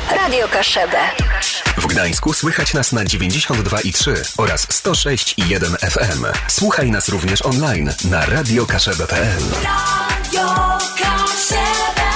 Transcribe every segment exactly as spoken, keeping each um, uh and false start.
Radio Kaszebę. W Gdańsku słychać nas na dziewięćdziesiąt dwa i trzy oraz sto sześć i jeden F M. Słuchaj nas również online na radio kaszebę kropka p l. Radio Kaszebę.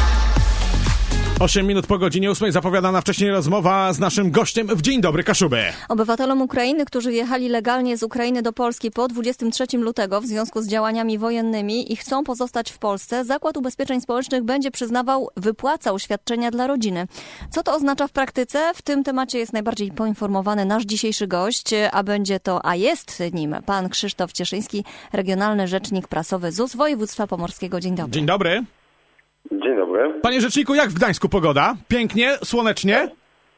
osiem minut po godzinie ósmej zapowiadana wcześniej rozmowa z naszym gościem w Dzień Dobry Kaszubę. Obywatelom Ukrainy, którzy jechali legalnie z Ukrainy do Polski po dwudziestego trzeciego lutego w związku z działaniami wojennymi i chcą pozostać w Polsce, Zakład Ubezpieczeń Społecznych będzie przyznawał, wypłacał świadczenia dla rodziny. Co to oznacza w praktyce? W tym temacie jest najbardziej poinformowany nasz dzisiejszy gość, a będzie to, a jest nim pan Krzysztof Cieszyński, Regionalny Rzecznik Prasowy Z U S Województwa Pomorskiego. Dzień dobry. Dzień dobry. Dzień dobry. Panie rzeczniku, jak w Gdańsku pogoda? Pięknie? Słonecznie? E,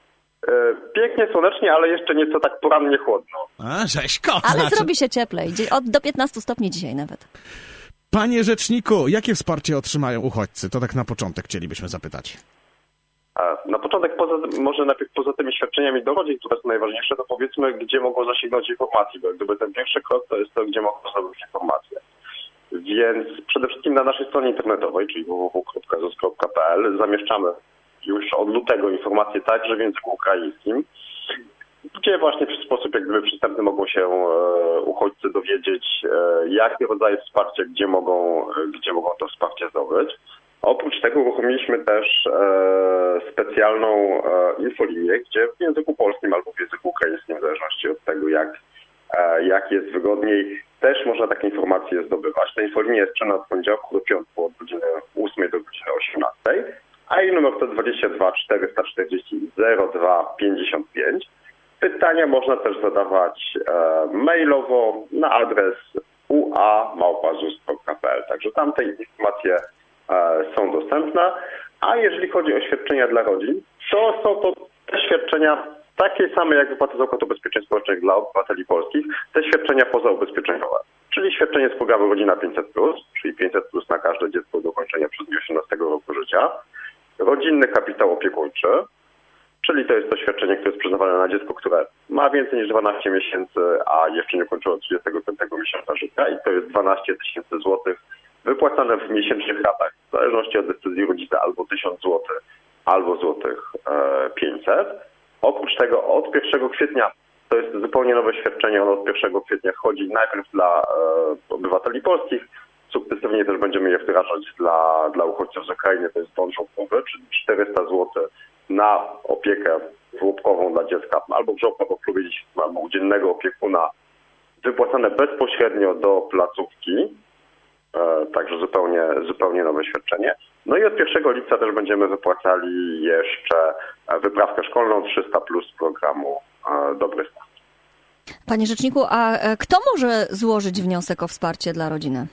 pięknie, słonecznie, ale jeszcze nieco tak porannie chłodno. A, rzeźko. Ale znaczy... zrobi się cieplej. Od do piętnastu stopni dzisiaj nawet. Panie rzeczniku, jakie wsparcie otrzymają uchodźcy? To tak na początek chcielibyśmy zapytać. A na początek, poza, może najpierw poza tymi świadczeniami do rodzin, które są najważniejsze, to powiedzmy, gdzie mogą zasięgnąć informacji, bo jak gdyby ten pierwszy krok to jest to, gdzie mogą zdobyć informacje. Więc przede wszystkim na naszej stronie internetowej, czyli w w w kropka z u s kropka p l, zamieszczamy już od lutego informacje także w języku ukraińskim, gdzie właśnie w sposób jak gdyby przystępny mogą się e, uchodźcy dowiedzieć, e, jakie rodzaje wsparcia, gdzie mogą, gdzie mogą to wsparcie zdobyć. Oprócz tego uruchomiliśmy też e, specjalną e, infolinię, gdzie w języku polskim albo w języku ukraińskim, w zależności od tego, jak, e, jak jest wygodniej, też można takie informacje zdobywać. Ta infolinia jest czynna od poniedziałku do piątku, od godziny ósmej do godziny osiemnastej, a jej numer to dwadzieścia dwa czterysta czterdzieści zero dwa pięćdziesiąt pięć. Pytania można też zadawać e, mailowo na adres u a małpa z u s kropka p l. Także tam te informacje e, są dostępne. A jeżeli chodzi o świadczenia dla rodzin, to są to te świadczenia takie same jak wypłaty z Zakładu Ubezpieczeń Społecznych dla obywateli polskich, te świadczenia pozaubezpieczeniowe. Czyli świadczenie z programu Rodzina pięćset plus, czyli pięćset plus na każde dziecko do ukończenia przez osiemnastego roku życia. Rodzinny kapitał opiekuńczy, czyli to jest to świadczenie, które jest przyznawane na dziecko, które ma więcej niż dwanaście miesięcy, a jeszcze nie ukończyło trzydziestego piątego miesiąca życia, i to jest dwanaście tysięcy złotych wypłacane w miesięcznych ratach, w zależności od decyzji rodzica, albo tysiąc złotych, albo złotych e, pięćset. Oprócz tego od pierwszego kwietnia, to jest zupełnie nowe świadczenie, ono od pierwszego kwietnia wchodzi najpierw dla e, obywateli polskich, sukcesywnie też będziemy je wdrażać dla, dla uchodźców z Ukrainy, to jest bon żłobkowy, czyli czterysta złotych na opiekę żłobkową dla dziecka, albo w żłobku, w klubie dzieciństwa, albo u dziennego opiekuna, wypłacane bezpośrednio do placówki, e, także zupełnie, zupełnie nowe świadczenie. No i od pierwszego lipca też będziemy wypłacali jeszcze wyprawkę szkolną trzysta plus z programu e, Dobry Start. Panie rzeczniku, a kto może złożyć wniosek o wsparcie dla rodziny?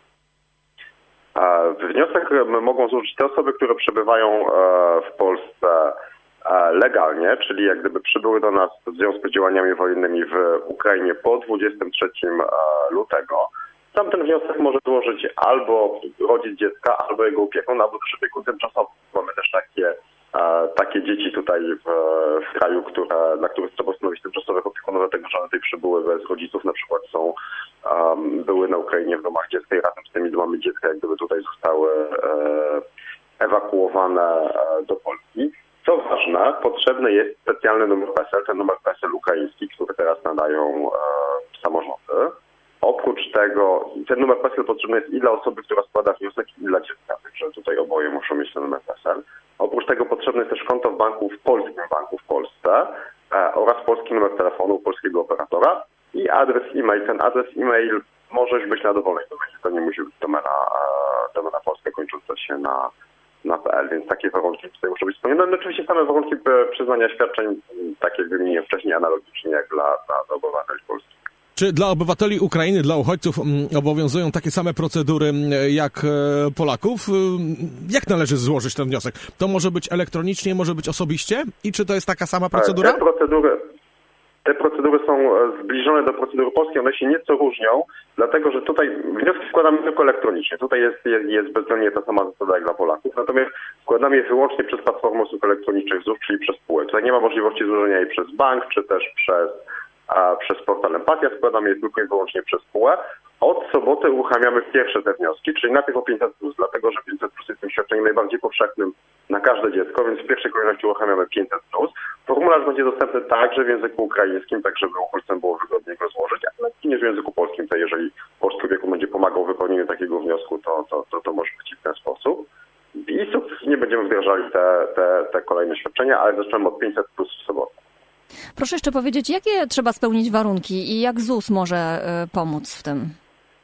Wniosek mogą złożyć te osoby, które przebywają w Polsce legalnie, czyli jak gdyby przybyły do nas w związku z działaniami wojennymi w Ukrainie po dwudziestego trzeciego lutego. Tam ten wniosek może złożyć albo rodzic dziecka, albo jego opiekun, albo też opiekun tymczasowy. Mamy też takie, takie dzieci tutaj w, w kraju, które, dla których trzeba postanowić tymczasowych opiekunów, dlatego że one tutaj przybyły bez rodziców, na przykład są Um, były na Ukrainie w domach dziecka i razem z tymi domami dziecka jak gdyby tutaj zostały e, ewakuowane e, do Polski. Co ważne, potrzebny jest specjalny numer P E S E L, ten numer P E S E L ukraiński, który teraz nadają e, samorządy. Oprócz tego ten numer P E S E L potrzebny jest i dla osoby, która składa wniosek, i dla dziecka, także tutaj oboje muszą mieć ten numer P E S E L. Oprócz tego potrzebne jest też konto w banku, w polskim banku w Polsce e, oraz polski numer telefonu polskiego operatora i adres e-mail. Ten adres e-mail może już być na dowolnej domenie. To nie musi być domena, domena polska kończąca się na, na P L, więc takie warunki tutaj muszą być spełnione. No, oczywiście same warunki przyznania świadczeń, tak jak wymieniłem wcześniej, analogicznie jak dla, dla obywateli polskich. Czy dla obywateli Ukrainy, dla uchodźców obowiązują takie same procedury jak Polaków? Jak należy złożyć ten wniosek? To może być elektronicznie, może być osobiście? I czy to jest taka sama procedura? Te procedury, te procedury są zbliżone do procedury polskiej, one się nieco różnią, dlatego że tutaj wnioski składamy tylko elektronicznie. Tutaj jest, jest, jest bezwzględnie ta sama zasada jak dla Polaków, natomiast składamy je wyłącznie przez platformę usług elektronicznych Z U S, czyli przez spółek. Tutaj nie ma możliwości złożenia jej przez bank, czy też przez a przez portal Empatia, składamy je tylko i wyłącznie przez P U E. Od soboty uruchamiamy pierwsze te wnioski, czyli najpierw o pięćset plus, dlatego że pięćset plus jest tym świadczeniem najbardziej powszechnym na każde dziecko, więc w pierwszej kolejności uruchamiamy pięćset plus. Formularz będzie dostępny także w języku ukraińskim, tak żeby uchodźcom było wygodniej go złożyć, ale również w języku polskim, to jeżeli polski opieku będzie pomagał w wypełnieniu takiego wniosku, to, to, to, to może być w ten sposób. I sukcesywnie będziemy wdrażali te, te, te kolejne świadczenia, ale zaczynamy od pięćset plus w sobotę. Proszę jeszcze powiedzieć, jakie trzeba spełnić warunki i jak Z U S może y, pomóc w tym?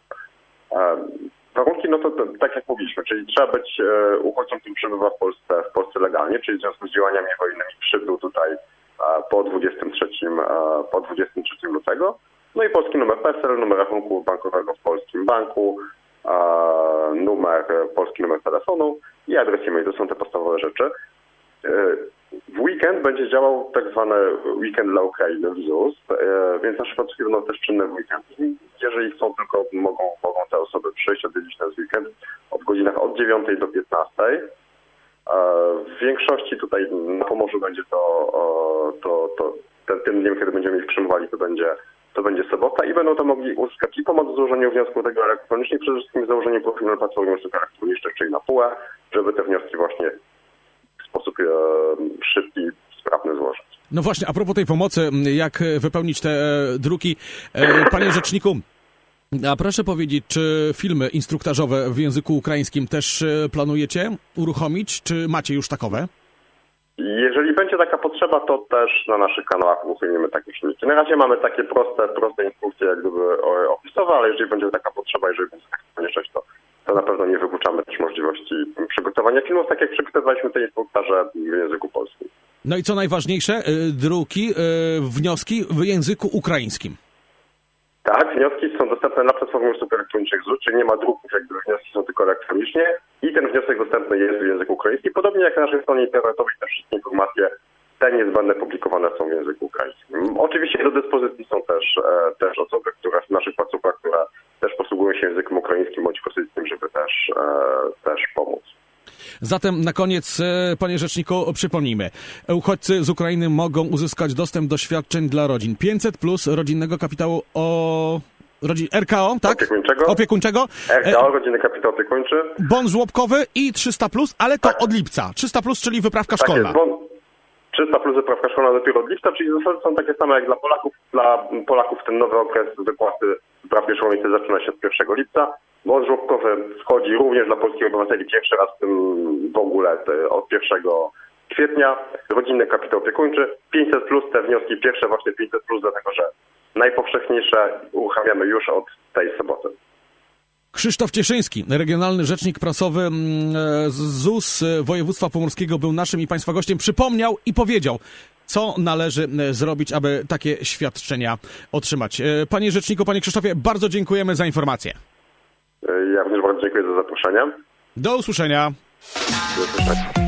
Warunki, no to, to tak jak mówiliśmy, czyli trzeba być e, uchodźcą, który przebywa w Polsce, w Polsce legalnie, czyli w związku z działaniami wojennymi przybył tutaj e, po dwudziestego trzeciego, e, po dwudziestego trzeciego lutego. No i polski numer P E S E L, numer rachunku bankowego w polskim banku, e, numer, polski numer telefonu i adres e-mail. To są te podstawowe rzeczy. E, w weekend będzie działał tak zwany weekend dla Ukrainy w Z U S, e, więc nasze placówki będą też czynne w weekend. Jeżeli chcą, tylko mogą, mogą te osoby przyjść, odwiedzić nas w weekend od godzinach od dziewiątej do piętnastej. W większości tutaj na Pomorzu będzie to, to, to ten, tym dniem, kiedy będziemy ich przyjmowali, to będzie, to będzie sobota i będą to mogli uzyskać i pomoc w złożeniu wniosku tego elektronicznie, przede wszystkim w założeniu profilu na platformie usług elektronicznych, czyli na P U E, żeby te wnioski właśnie w sposób e, szybki, sprawny złożyć. No właśnie, a propos tej pomocy, jak wypełnić te e, druki, e, panie rzeczniku, a proszę powiedzieć, czy filmy instruktażowe w języku ukraińskim też e, planujecie uruchomić, czy macie już takowe? Jeżeli będzie taka potrzeba, to też na naszych kanałach uruchomimy takie filmiki. Na razie mamy takie proste, proste instrukcje jak gdyby opisowe, ale jeżeli będzie taka potrzeba, jeżeli będzie taka konieczność, to, to na pewno nie wykluczamy też możliwości przygotowania filmów, tak jak przygotowaliśmy te instruktaże w języku polskim. No i co najważniejsze, druki, wnioski w języku ukraińskim. Tak, wnioski są dostępne na platformie usług elektronicznych Z U S, czyli nie ma druków, jak gdyby wnioski są tylko elektronicznie i ten wniosek dostępny jest w języku ukraińskim. Podobnie jak na naszej stronie internetowej te wszystkie informacje, te niezbędne publikowane są w języku ukraińskim. Oczywiście do dyspozycji są też, e, też osoby, które w naszych placówkach, które też posługują się językiem ukraińskim bądź rosyjskim, żeby też, e, też pomóc. Zatem na koniec, panie rzeczniku, przypomnijmy. Uchodźcy z Ukrainy mogą uzyskać dostęp do świadczeń dla rodzin. pięćset plus rodzinnego kapitału o... Rodzin... R K O, tak? Opiekuńczego. Opiekuńczego. R K O, rodzinny kapitał opiekuńczy. Bon żłobkowy i trzysta plus, ale to tak. Od lipca. trzysta plus, czyli wyprawka tak szkolna. Jest, bon... trzysta plus wyprawka szkolna dopiero od lipca, czyli zasady są takie same jak dla Polaków. Dla Polaków ten nowy okres wypłaty wyprawki szkolnej zaczyna się od pierwszego lipca. Bon żłobkowy wchodzi również dla polskich obywateli pierwszy raz w tym w ogóle od pierwszego kwietnia. Rodzinny kapitał opiekuńczy, pięćset plus, te wnioski pierwsze właśnie pięćset plus, dlatego że najpowszechniejsze uruchamiamy już od tej soboty. Krzysztof Cieszyński, regionalny rzecznik prasowy z Z U S województwa pomorskiego, był naszym i państwa gościem. Przypomniał i powiedział, co należy zrobić, aby takie świadczenia otrzymać. Panie rzeczniku, panie Krzysztofie, bardzo dziękujemy za informację. Ja również bardzo dziękuję za zaproszenie. Do usłyszenia. Do usłyszenia.